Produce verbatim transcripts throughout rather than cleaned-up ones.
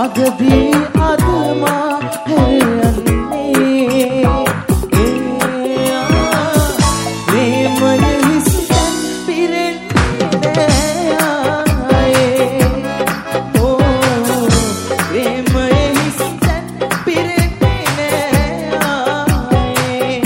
මගදී අදමා හැරයන්නේ ප්‍රේමය හිස්තැන් පිරෙන්නේ ආයේ ඕ ප්‍රේමය හිස්තැන් පිරෙන්නේ ආයේ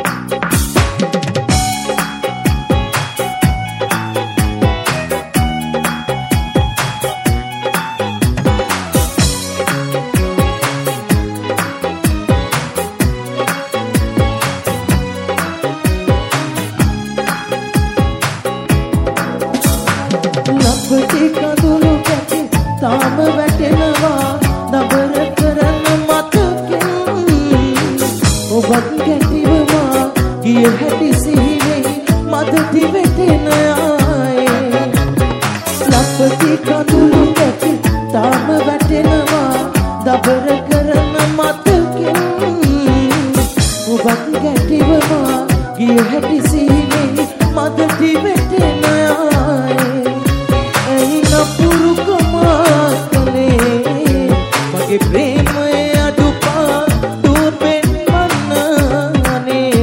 ලපටි කඳුළු කැටි තාම වැටෙනවා දබර කරන මතකෙන් ඔබත් කැටිවවා ගිය හැටි සිහිවෙයි මදටි වැටෙන ආයේ ලපටි කඳුළු කැටි තාම වැටෙනවා දබර කරන මතකෙන් ඔබත් කැටිවවා ගිය හැටි සිහිවෙයි මදටි වැටෙන ආයේ නපුරු කමාකනේ මගේ ප්‍රේමය අඩුපා දුපෙන් මන්නනේ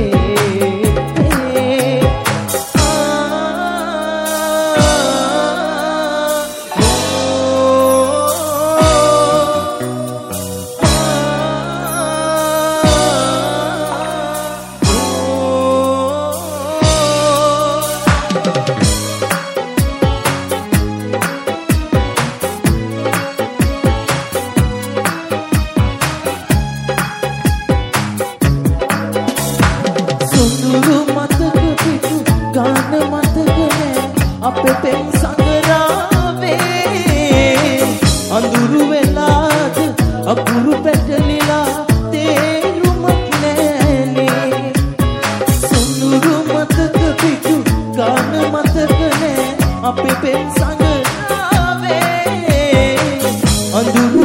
සුඳුරු මතක පිටු ගාන මතක නෑ අපේ පෙම් සංගරාවේ අඳුරු වෙලාද අකුරු පැටලිලා තේරුමක් නෑනේ සුඳුරු මතක පිටු ගාන මතක නෑ අපේ පෙම් සංගරාවේ අඳුරු